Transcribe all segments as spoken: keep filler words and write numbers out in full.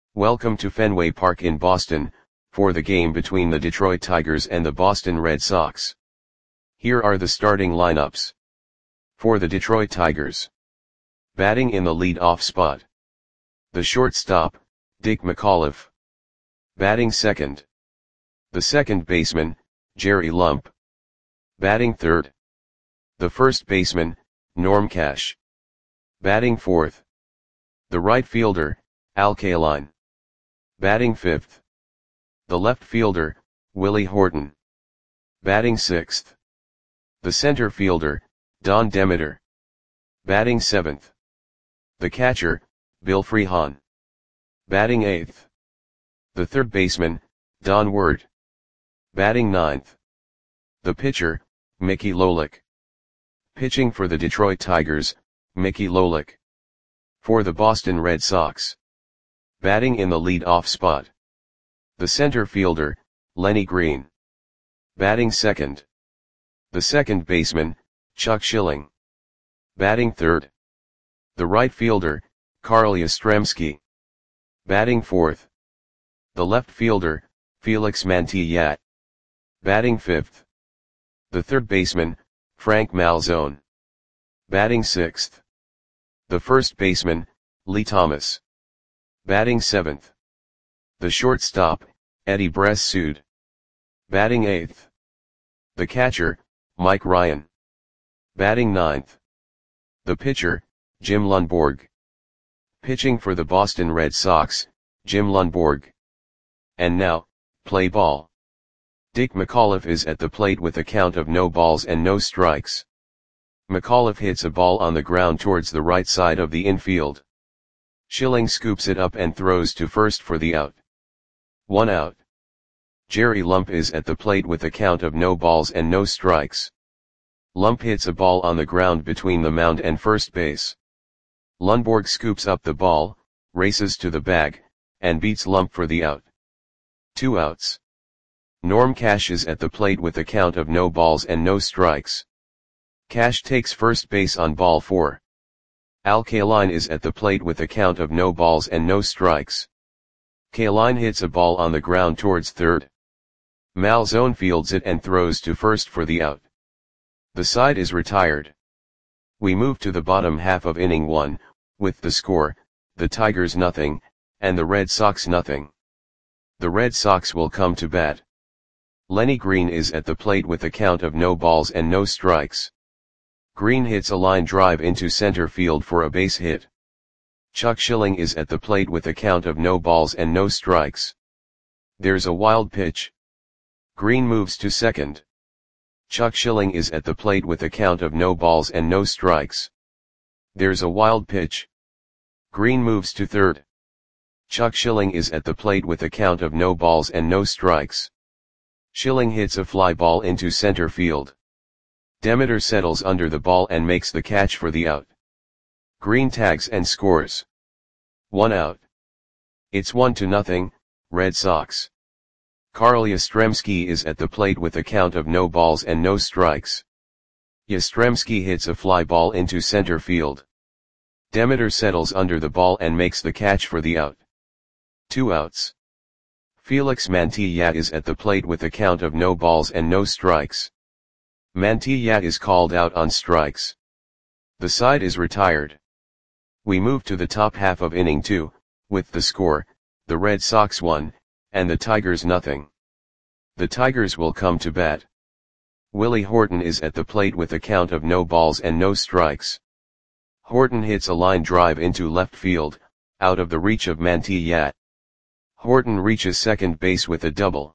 Welcome to Fenway Park in Boston, for the game between the Detroit Tigers and the Boston Red Sox. Here are the starting lineups. For the Detroit Tigers. Batting in the lead-off spot. The shortstop, Dick McAuliffe. Batting second. The second baseman, Jerry Lump. Batting third. The first baseman, Norm Cash. Batting fourth. The right fielder, Al Kaline. Batting fifth. The left fielder, Willie Horton. Batting sixth. The center fielder, Don Demeter. Batting seventh. The catcher, Bill Freehan. Batting eighth. The third baseman, Don Ward. Batting ninth. The pitcher, Mickey Lolich. Pitching for the Detroit Tigers, Mickey Lolich. For the Boston Red Sox. Batting in the lead-off spot. The center fielder, Lenny Green. Batting second. The second baseman, Chuck Schilling. Batting third. The right fielder, Carl Yastrzemski. Batting fourth. The left fielder, Felix Mantilla. Batting fifth. The third baseman, Frank Malzone. Batting sixth. The first baseman, Lee Thomas. Batting seventh. The shortstop, Eddie Bressoud. Batting eighth. The catcher, Mike Ryan. Batting ninth. The pitcher, Jim Lundborg. Pitching for the Boston Red Sox, Jim Lundborg. And now, play ball. Dick McAuliffe is at the plate with a count of no balls and no strikes. McAuliffe hits a ball on the ground towards the right side of the infield. Schilling scoops it up and throws to first for the out. One out. Jerry Lump is at the plate with a count of no balls and no strikes. Lump hits a ball on the ground between the mound and first base. Lundborg scoops up the ball, races to the bag, and beats Lump for the out. Two outs. Norm Cash is at the plate with a count of no balls and no strikes. Cash takes first base on ball four. Al Kaline is at the plate with a count of no balls and no strikes. Kaline hits a ball on the ground towards third. Malzone fields it and throws to first for the out. The side is retired. We move to the bottom half of inning one, with the score, the Tigers nothing, and the Red Sox nothing. The Red Sox will come to bat. Lenny Green is at the plate with a count of no balls and no strikes. Green hits a line drive into center field for a base hit. Chuck Schilling is at the plate with a count of no balls and no strikes. There's a wild pitch. Green moves to second. Chuck Schilling is at the plate with a count of no balls and no strikes. There's a wild pitch. Green moves to third. Chuck Schilling is at the plate with a count of no balls and no strikes. Schilling hits a fly ball into center field. Demeter settles under the ball and makes the catch for the out. Green tags and scores. One out. It's one to nothing, Red Sox. Carl Yastrzemski is at the plate with a count of no balls and no strikes. Yastrzemski hits a fly ball into center field. Demeter settles under the ball and makes the catch for the out. Two outs. Felix Mantilla is at the plate with a count of no balls and no strikes. Mantilla is called out on strikes. The side is retired. We move to the top half of inning two, with the score, the Red Sox one, and the Tigers nothing. The Tigers will come to bat. Willie Horton is at the plate with a count of no balls and no strikes. Horton hits a line drive into left field, out of the reach of Mantilla. Horton reaches second base with a double.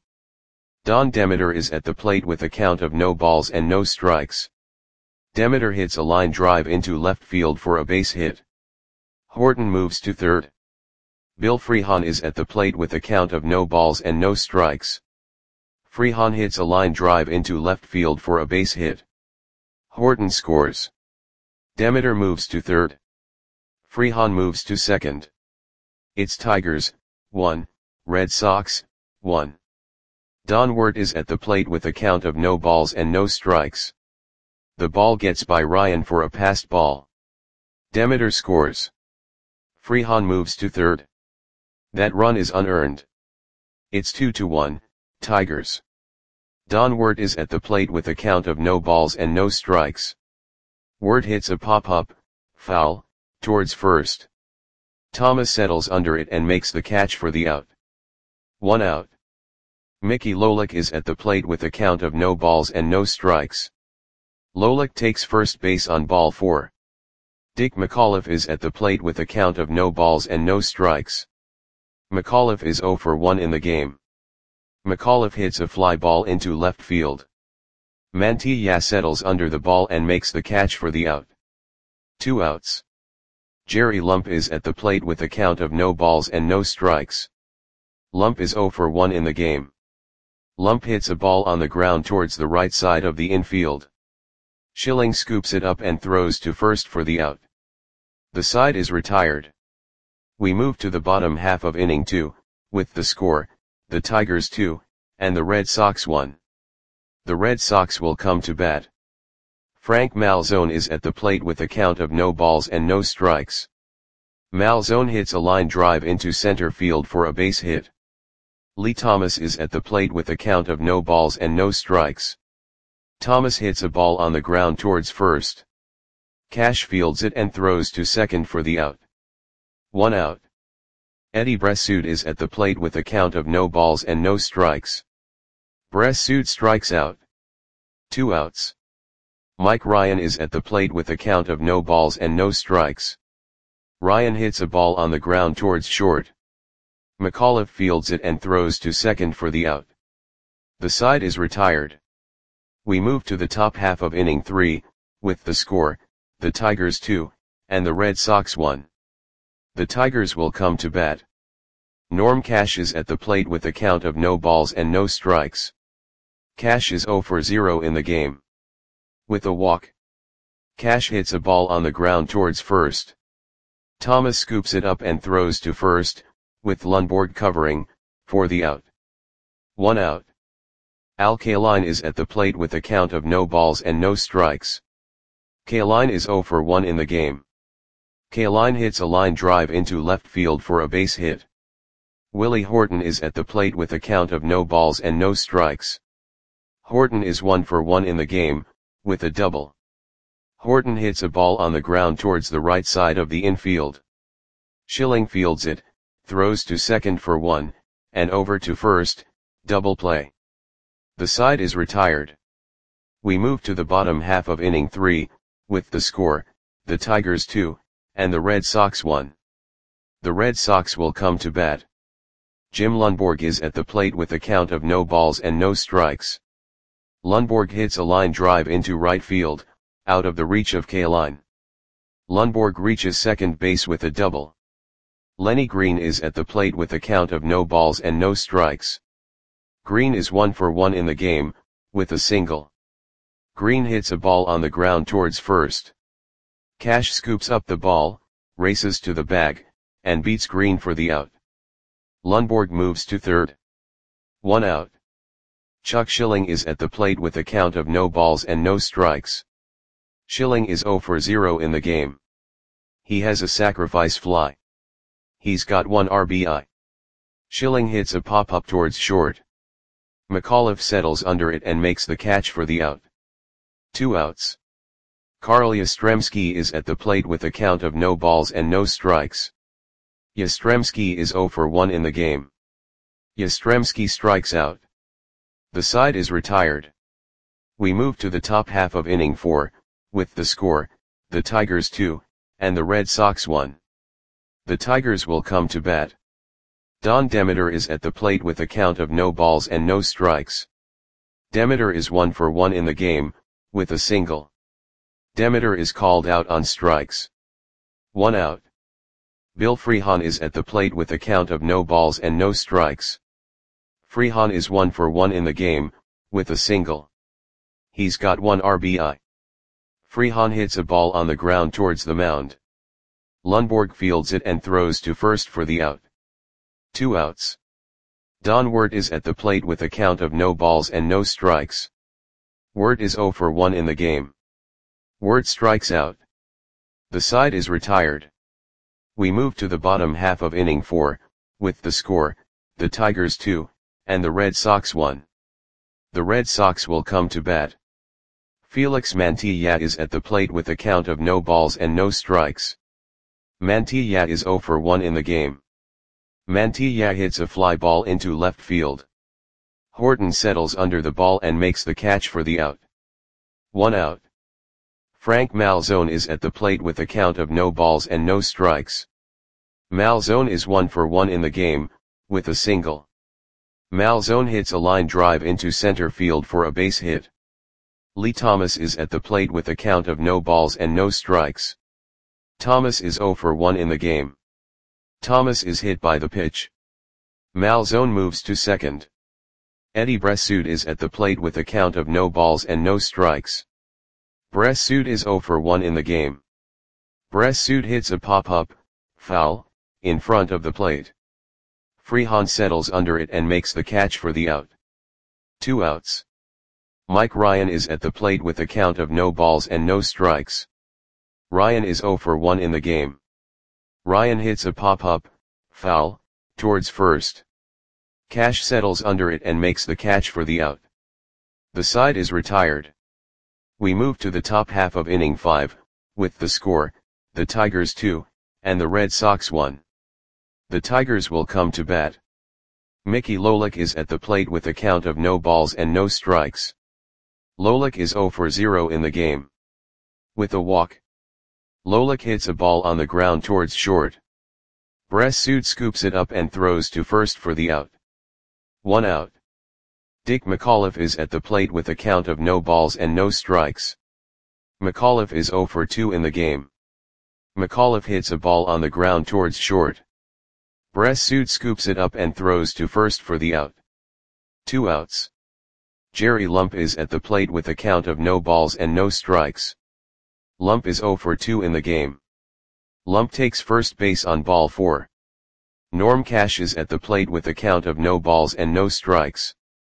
Don Demeter is at the plate with a count of no balls and no strikes. Demeter hits a line drive into left field for a base hit. Horton moves to third. Bill Freehan is at the plate with a count of no balls and no strikes. Freehan hits a line drive into left field for a base hit. Horton scores. Demeter moves to third. Freehan moves to second. It's Tigers, one, Red Sox, one. Don Ward is at the plate with a count of no balls and no strikes. The ball gets by Ryan for a passed ball. Demeter scores. Freehan moves to third. That run is unearned. It's two to one, Tigers. Don Wert is at the plate with a count of no balls and no strikes. Wert hits a pop-up, foul, towards first. Thomas settles under it and makes the catch for the out. One out. Mickey Lolich is at the plate with a count of no balls and no strikes. Lolich takes first base on ball four. Dick McAuliffe is at the plate with a count of no balls and no strikes. McAuliffe is oh for one in the game. McAuliffe hits a fly ball into left field. Mantilla settles under the ball and makes the catch for the out. Two outs. Jerry Lump is at the plate with a count of no balls and no strikes. Lump is oh for one in the game. Lump hits a ball on the ground towards the right side of the infield. Schilling scoops it up and throws to first for the out. The side is retired. We move to the bottom half of inning two, with the score, the Tigers two, and the Red Sox one. The Red Sox will come to bat. Frank Malzone is at the plate with a count of no balls and no strikes. Malzone hits a line drive into center field for a base hit. Lee Thomas is at the plate with a count of no balls and no strikes. Thomas hits a ball on the ground towards first. Cash fields it and throws to second for the out. One out. Eddie Bressoud is at the plate with a count of no balls and no strikes. Bressoud strikes out. Two outs. Mike Ryan is at the plate with a count of no balls and no strikes. Ryan hits a ball on the ground towards short. McAuliffe fields it and throws to second for the out. The side is retired. We move to the top half of inning three, with the score, the Tigers two, and the Red Sox one. The Tigers will come to bat. Norm Cash is at the plate with a count of no balls and no strikes. Cash is oh for zero in the game. With a walk. Cash hits a ball on the ground towards first. Thomas scoops it up and throws to first, with Lundborg covering, for the out. One out. Al Kaline is at the plate with a count of no balls and no strikes. Kaline is oh for one in the game. Kaline hits a line drive into left field for a base hit. Willie Horton is at the plate with a count of no balls and no strikes. Horton is one for one in the game, with a double. Horton hits a ball on the ground towards the right side of the infield. Schilling fields it, throws to second for one, and over to first, double play. The side is retired. We move to the bottom half of inning three, with the score, the Tigers two, and the Red Sox one. The Red Sox will come to bat. Jim Lundborg is at the plate with a count of no balls and no strikes. Lundborg hits a line drive into right field, out of the reach of Kaline. Lundborg reaches second base with a double. Lenny Green is at the plate with a count of no balls and no strikes. Green is one for one in the game, with a single. Green hits a ball on the ground towards first. Cash scoops up the ball, races to the bag, and beats Green for the out. Lundborg moves to third. One out. Chuck Schilling is at the plate with a count of no balls and no strikes. Schilling is oh for zero in the game. He has a sacrifice fly. He's got one R B I. Schilling hits a pop-up towards short. McAuliffe settles under it and makes the catch for the out. Two outs. Carl Yastrzemski is at the plate with a count of no balls and no strikes. Yastrzemski is oh for one in the game. Yastrzemski strikes out. The side is retired. We move to the top half of inning four, with the score, the Tigers two, and the Red Sox one. The Tigers will come to bat. Don Demeter is at the plate with a count of no balls and no strikes. Demeter is one for one in the game, with a single. Demeter is called out on strikes. One out. Bill Freehan is at the plate with a count of no balls and no strikes. Freehan is one for one in the game, with a single. He's got one R B I. Freehan hits a ball on the ground towards the mound. Lundborg fields it and throws to first for the out. Two outs. Don Wert is at the plate with a count of no balls and no strikes. Wert is oh for one in the game. Wert strikes out. The side is retired. We move to the bottom half of inning four, with the score, the Tigers two, and the Red Sox one. The Red Sox will come to bat. Felix Mantilla is at the plate with a count of no balls and no strikes. Mantilla is zero for one in the game. Mantilla hits a fly ball into left field. Horton settles under the ball and makes the catch for the out. One out. Frank Malzone is at the plate with a count of no balls and no strikes. Malzone is one for one in the game, with a single. Malzone hits a line drive into center field for a base hit. Lee Thomas is at the plate with a count of no balls and no strikes. Thomas is zero for one in the game. Thomas is hit by the pitch. Malzone moves to second. Eddie Bressoud is at the plate with a count of no balls and no strikes. Bressoud is zero for one in the game. Bressoud hits a pop-up, foul, in front of the plate. Freehan settles under it and makes the catch for the out. Two outs. Mike Ryan is at the plate with a count of no balls and no strikes. Ryan is zero for one in the game. Ryan hits a pop-up, foul, towards first. Cash settles under it and makes the catch for the out. The side is retired. We move to the top half of inning five, with the score, the Tigers two, and the Red Sox one. The Tigers will come to bat. Mickey Lolich is at the plate with a count of no balls and no strikes. Lolich is zero for zero in the game. With a walk. Lolich hits a ball on the ground towards short. Bressoud scoops it up and throws to first for the out. One out. Dick McAuliffe is at the plate with a count of no balls and no strikes. McAuliffe is zero for two in the game. McAuliffe hits a ball on the ground towards short. Bressoud scoops it up and throws to first for the out. Two outs. Jerry Lump is at the plate with a count of no balls and no strikes. Lump is zero for two in the game. Lump takes first base on ball four. Norm Cash is at the plate with a count of no balls and no strikes.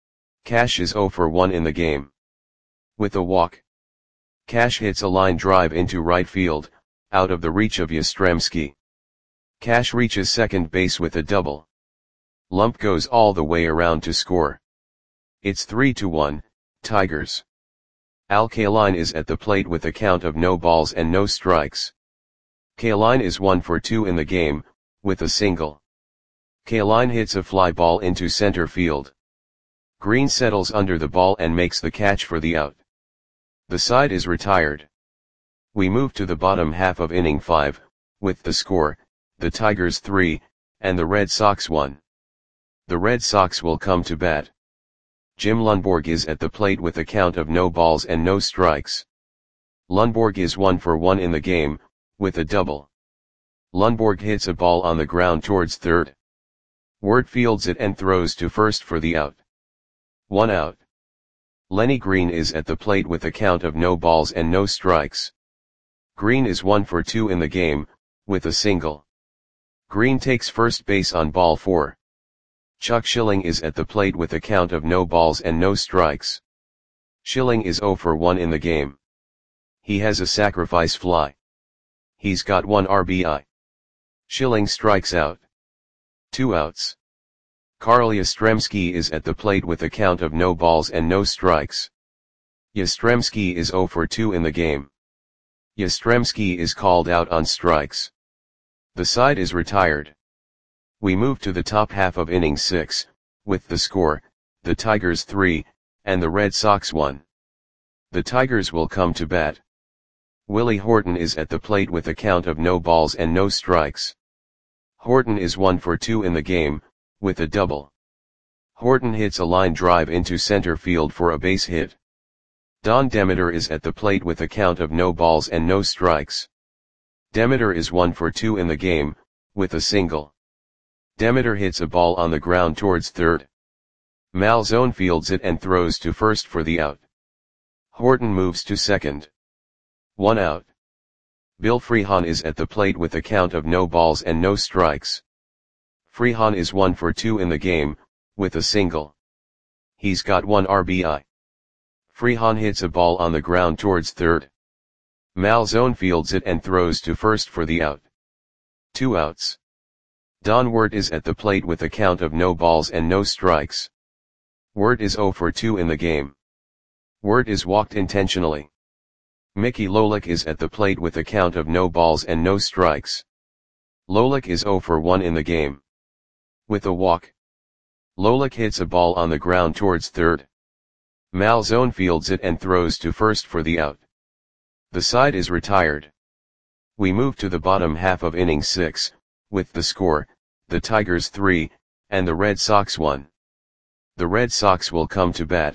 Cash is zero for one in the game. With a walk. Cash hits a line drive into right field, out of the reach of Yastrzemski. Cash reaches second base with a double. Lump goes all the way around to score. It's three to one, Tigers. Al Kaline is at the plate with a count of no balls and no strikes. Kaline is one for two in the game, with a single. Kaline hits a fly ball into center field. Green settles under the ball and makes the catch for the out. The side is retired. We move to the bottom half of inning five, with the score, the Tigers three, and the Red Sox one. The Red Sox will come to bat. Jim Lundborg is at the plate with a count of no balls and no strikes. Lundborg is one for one in the game, with a double. Lundborg hits a ball on the ground towards third. Wirt fields it and throws to first for the out. One out. Lenny Green is at the plate with a count of no balls and no strikes. Green is one for two in the game, with a single. Green takes first base on ball four. Chuck Schilling is at the plate with a count of no balls and no strikes. Schilling is zero for one in the game. He has a sacrifice fly. He's got one R B I. Schilling strikes out. Two outs. Carl Yastrzemski is at the plate with a count of no balls and no strikes. Yastrzemski is zero for two in the game. Yastrzemski is called out on strikes. The side is retired. We move to the top half of inning six, with the score, the Tigers three, and the Red Sox one. The Tigers will come to bat. Willie Horton is at the plate with a count of no balls and no strikes. Horton is one for two in the game, with a double. Horton hits a line drive into center field for a base hit. Don Demeter is at the plate with a count of no balls and no strikes. Demeter is one for two in the game, with a single. Demeter hits a ball on the ground towards third. Malzone fields it and throws to first for the out. Horton moves to second. One out. Bill Freehan is at the plate with a count of no balls and no strikes. Freehan is one for two in the game, with a single. He's got one R B I. Freehan hits a ball on the ground towards third. Malzone fields it and throws to first for the out. Two outs. Don Wirt is at the plate with a count of no balls and no strikes. Wirt is zero for two in the game. Wirt is walked intentionally. Mickey Lolich is at the plate with a count of no balls and no strikes. Lolich is zero for one in the game. With a walk, Lolich hits a ball on the ground towards third. Malzone fields it and throws to first for the out. The side is retired. We move to the bottom half of inning six, with the score, the Tigers three, and the Red Sox one. The Red Sox will come to bat.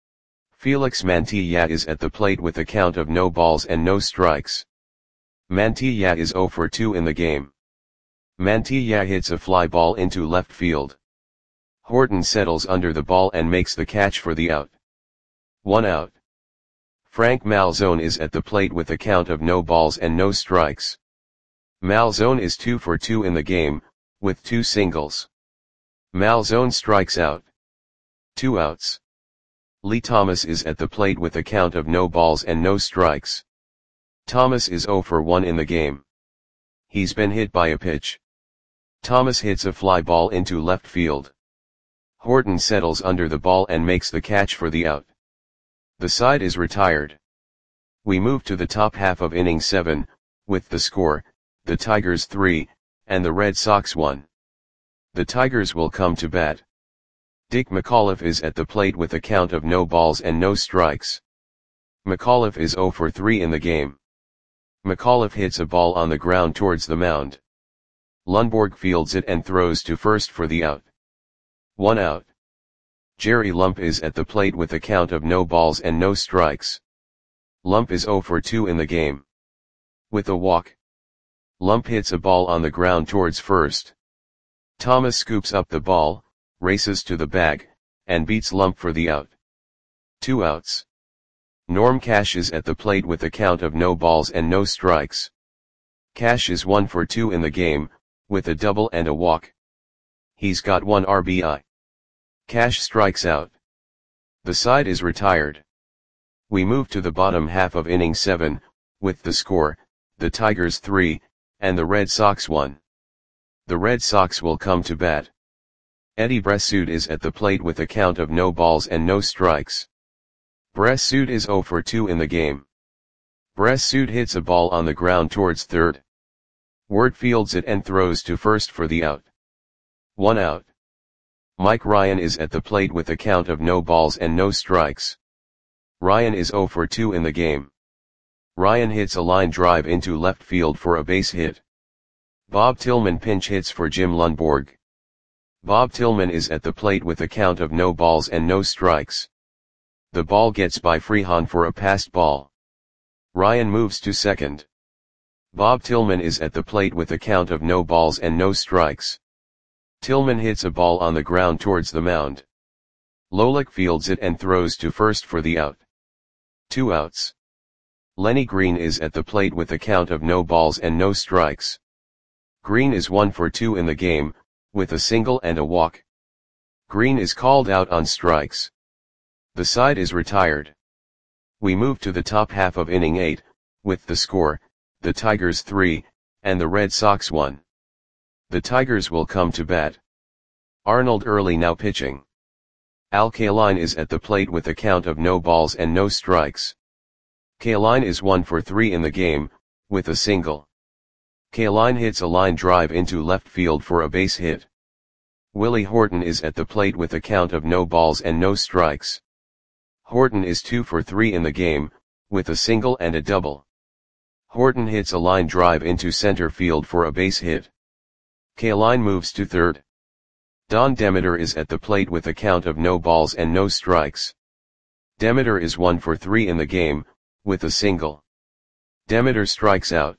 Felix Mantilla is at the plate with a count of no balls and no strikes. Mantilla is zero for two in the game. Mantilla hits a fly ball into left field. Horton settles under the ball and makes the catch for the out. One out. Frank Malzone is at the plate with a count of no balls and no strikes. Malzone is two for two in the game, with two singles. Malzone strikes out. Two outs. Lee Thomas is at the plate with a count of no balls and no strikes. Thomas is zero for one in the game. He's been hit by a pitch. Thomas hits a fly ball into left field. Horton settles under the ball and makes the catch for the out. The side is retired. We move to the top half of inning seven, with the score, the Tigers three, and the Red Sox one. The Tigers will come to bat. Dick McAuliffe is at the plate with a count of no balls and no strikes. McAuliffe is zero for three in the game. McAuliffe hits a ball on the ground towards the mound. Lundborg fields it and throws to first for the out. One out. Jerry Lump is at the plate with a count of no balls and no strikes. Lump is zero for two in the game. With a walk, Lump hits a ball on the ground towards first. Thomas scoops up the ball, races to the bag, and beats Lump for the out. Two outs. Norm Cash is at the plate with a count of no balls and no strikes. Cash is one for two in the game, with a double and a walk. He's got one R B I. Cash strikes out. The side is retired. We move to the bottom half of inning seven, with the score, the Tigers three, and the Red Sox one. The Red Sox will come to bat. Eddie Bressoud is at the plate with a count of no balls and no strikes. Bressoud is zero for two in the game. Bressoud hits a ball on the ground towards third. Wirt fields it and throws to first for the out. One out. Mike Ryan is at the plate with a count of no balls and no strikes. Ryan is zero for two in the game. Ryan hits a line drive into left field for a base hit. Bob Tillman pinch hits for Jim Lundborg. Bob Tillman is at the plate with a count of no balls and no strikes. The ball gets by Freehan for a passed ball. Ryan moves to second. Bob Tillman is at the plate with a count of no balls and no strikes. Tillman hits a ball on the ground towards the mound. Lolich fields it and throws to first for the out. Two outs. Lenny Green is at the plate with a count of no balls and no strikes. Green is one for two in the game, with a single and a walk. Green is called out on strikes. The side is retired. We move to the top half of inning eight, with the score, the Tigers three, and the Red Sox one. The Tigers will come to bat. Arnold Early now pitching. Al Kaline is at the plate with a count of no balls and no strikes. Kaline is one for three in the game, with a single. Kaline hits a line drive into left field for a base hit. Willie Horton is at the plate with a count of no balls and no strikes. Horton is two for three in the game, with a single and a double. Horton hits a line drive into center field for a base hit. Kaline moves to third. Don Demeter is at the plate with a count of no balls and no strikes. Demeter is one for three in the game, with a single. Demeter strikes out.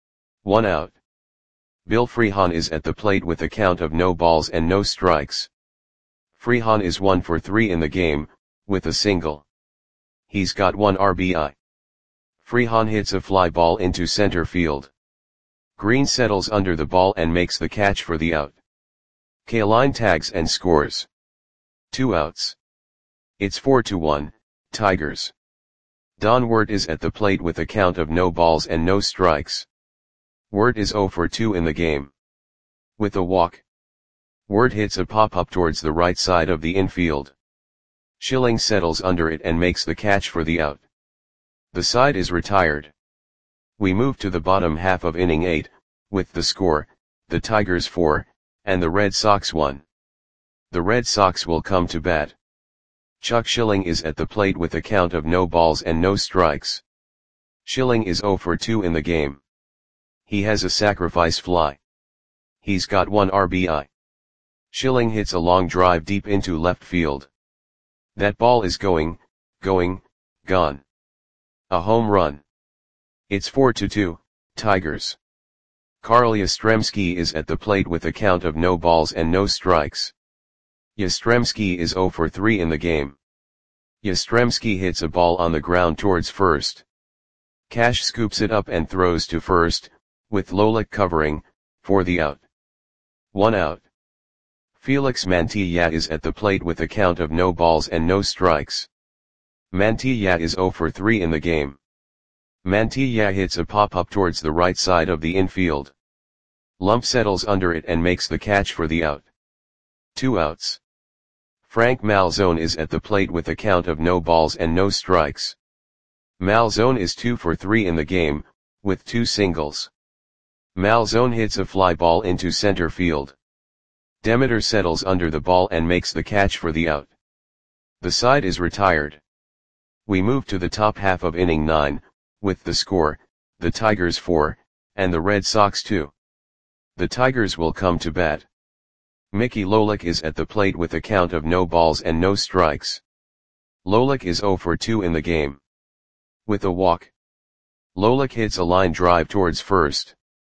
One out. Bill Freehan is at the plate with a count of no balls and no strikes. Freehan is one for three in the game, with a single. He's got one R B I. Freehan hits a fly ball into center field. Green settles under the ball and makes the catch for the out. Kaline tags and scores. Two outs. It's four to one, Tigers. Don Wirt is at the plate with a count of no balls and no strikes. Wirt is zero for two in the game. With a walk, Ward hits a pop-up towards the right side of the infield. Schilling settles under it and makes the catch for the out. The side is retired. We move to the bottom half of inning eight, with the score, the Tigers four, and the Red Sox one. The Red Sox will come to bat. Chuck Schilling is at the plate with a count of no balls and no strikes. Schilling is oh for two in the game. He has a sacrifice fly. He's got one R B I. Schilling hits a long drive deep into left field. That ball is going, going, gone. A home run. It's four to two, Tigers. Carl Yastrzemski is at the plate with a count of no balls and no strikes. Yastrzemski is oh for three in the game. Yastrzemski hits a ball on the ground towards first. Cash scoops it up and throws to first, with Lolik covering, for the out. One out. Felix Mantilla is at the plate with a count of no balls and no strikes. Mantilla is oh for three in the game. Mantilla hits a pop-up towards the right side of the infield. Lump settles under it and makes the catch for the out. Two outs. Frank Malzone is at the plate with a count of no balls and no strikes. Malzone is two for three in the game, with two singles. Malzone hits a fly ball into center field. Demeter settles under the ball and makes the catch for the out. The side is retired. We move to the top half of inning nine, with the score, the Tigers four, and the Red Sox two. The Tigers will come to bat. Mickey Lolik is at the plate with a count of no balls and no strikes. Lolik is oh for two in the game. With a walk, Lolik hits a line drive towards first.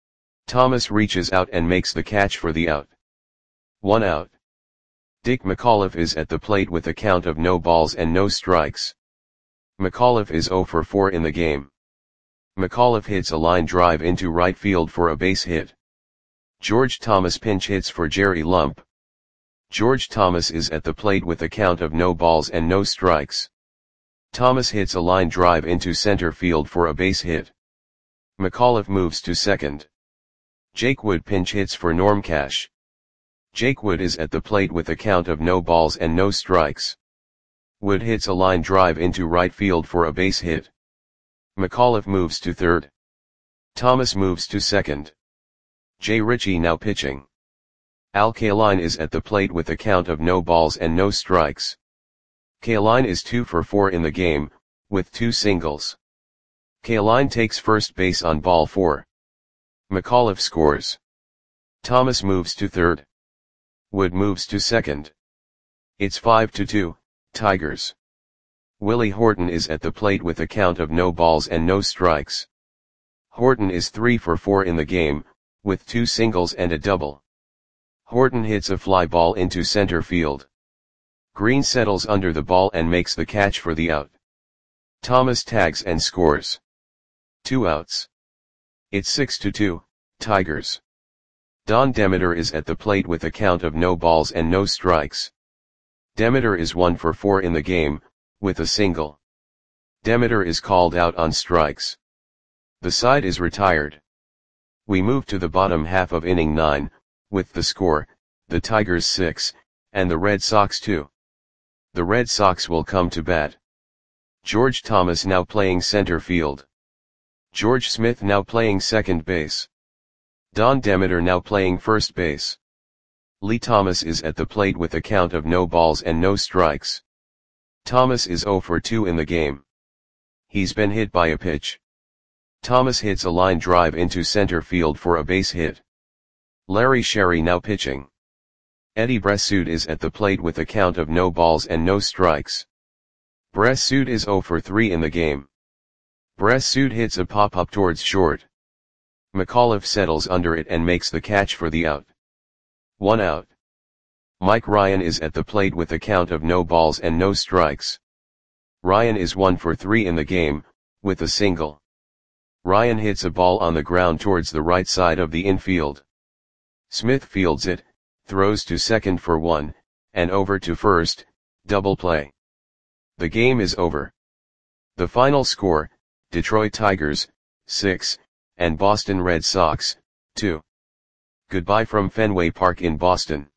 Thomas reaches out and makes the catch for the out. One out. Dick McAuliffe is at the plate with a count of no balls and no strikes. McAuliffe is oh for four in the game. McAuliffe hits a line drive into right field for a base hit. George Thomas pinch hits for Jerry Lump. George Thomas is at the plate with a count of no balls and no strikes. Thomas hits a line drive into center field for a base hit. McAuliffe moves to second. Jake Wood pinch hits for Norm Cash. Jake Wood is at the plate with a count of no balls and no strikes. Wood hits a line drive into right field for a base hit. McAuliffe moves to third. Thomas moves to second. Jay Ritchie now pitching. Al Kaline is at the plate with a count of no balls and no strikes. Kaline is two for four in the game, with two singles. Kaline takes first base on ball four. McAuliffe scores. Thomas moves to third. Wood moves to second. It's five to two, Tigers. Willie Horton is at the plate with a count of no balls and no strikes. Horton is three for four in the game, with two singles and a double. Horton hits a fly ball into center field. Green settles under the ball and makes the catch for the out. Thomas tags and scores. Two outs. It's six to two, Tigers. Don Demeter is at the plate with a count of no balls and no strikes. Demeter is one for four in the game, with a single. Demeter is called out on strikes. The side is retired. We move to the bottom half of inning nine, with the score, the Tigers six, and the Red Sox two. The Red Sox will come to bat. George Thomas now playing center field. George Smith now playing second base. Don Demeter now playing first base. Lee Thomas is at the plate with a count of no balls and no strikes. Thomas is oh for two in the game. He's been hit by a pitch. Thomas hits a line drive into center field for a base hit. Larry Sherry now pitching. Eddie Bressoud is at the plate with a count of no balls and no strikes. Bressoud is oh for three in the game. Bressoud hits a pop-up towards short. McAuliffe settles under it and makes the catch for the out. One out. Mike Ryan is at the plate with a count of no balls and no strikes. Ryan is one for three in the game, with a single. Ryan hits a ball on the ground towards the right side of the infield. Smith fields it, throws to second for one, and over to first, double play. The game is over. The final score, Detroit Tigers, six, and Boston Red Sox, two. Goodbye from Fenway Park in Boston.